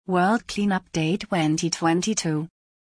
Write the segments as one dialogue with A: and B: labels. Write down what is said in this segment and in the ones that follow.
A: World Cleanup Day 2022.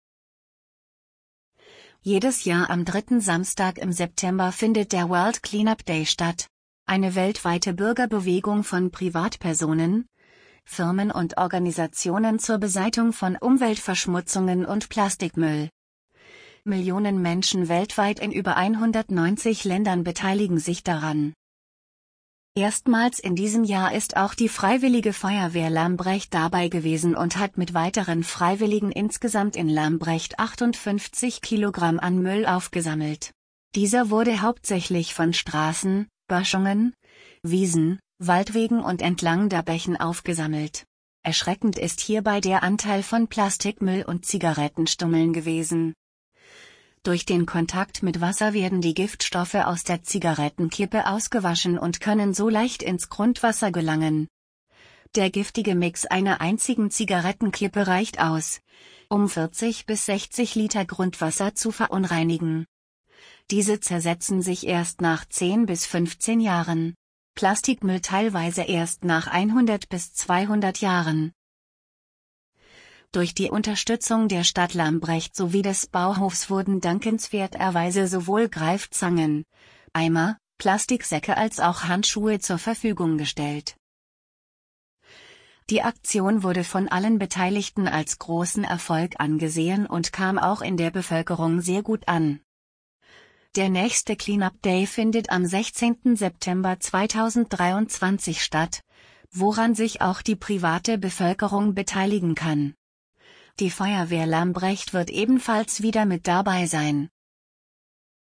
A: Jedes Jahr am 3. Samstag im September findet der World Cleanup Day statt, eine weltweite Bürgerbewegung von Privatpersonen, Firmen und Organisationen zur Beseitigung von Umweltverschmutzungen und Plastikmüll. Millionen Menschen weltweit in über 190 Ländern beteiligen sich daran. Erstmals in diesem Jahr ist auch die Freiwillige Feuerwehr Lambrecht dabei gewesen und hat mit weiteren Freiwilligen insgesamt in Lambrecht 58 Kilogramm an Müll aufgesammelt. Dieser wurde hauptsächlich von Straßen, Böschungen, Wiesen, Waldwegen und entlang der Bächen aufgesammelt. Erschreckend ist hierbei der Anteil von Plastikmüll und Zigarettenstummeln gewesen. Durch den Kontakt mit Wasser werden die Giftstoffe aus der Zigarettenkippe ausgewaschen und können so leicht ins Grundwasser gelangen. Der giftige Mix einer einzigen Zigarettenkippe reicht aus, um 40 bis 60 Liter Grundwasser zu verunreinigen. Diese zersetzen sich erst nach 10 bis 15 Jahren, Plastikmüll teilweise erst nach 100 bis 200 Jahren. Durch die Unterstützung der Stadt Lambrecht sowie des Bauhofs wurden dankenswerterweise sowohl Greifzangen, Eimer, Plastiksäcke als auch Handschuhe zur Verfügung gestellt. Die Aktion wurde von allen Beteiligten als großen Erfolg angesehen und kam auch in der Bevölkerung sehr gut an. Der nächste Cleanup Day findet am 16. September 2023 statt, woran sich auch die private Bevölkerung beteiligen kann. Die Feuerwehr Lambrecht wird ebenfalls wieder mit dabei sein.